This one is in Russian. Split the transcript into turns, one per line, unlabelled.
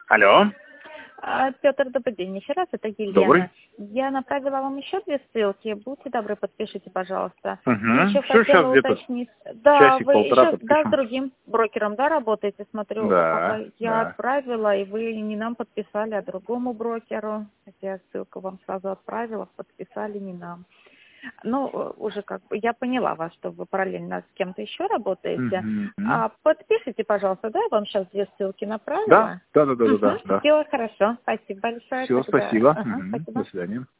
Алло.
Петр, добрый день. Еще раз, это Елена.
Добрый.
Я направила вам еще 2 ссылки. Будьте добры, подпишите, пожалуйста.
Угу.
Еще
Все, сейчас
хотела
где-то
уточнить. Да, вы
часик-полтора
еще
подпишем.
с другим брокером, да, работаете? Смотрю, пока
Да,
я
да.
отправила, и вы не нам подписали, а другому брокеру. Хотя ссылку вам сразу отправила, подписали не нам. Ну, уже как бы я поняла вас, что вы параллельно с кем-то еще работаете.
Угу.
Подпишите, пожалуйста, да, я вам сейчас 2 ссылки направила.
Да, да, да, да, да, да.
Все хорошо. Спасибо большое.
Все,
Тогда.
спасибо.
Ага,
Угу.
спасибо.
До свидания.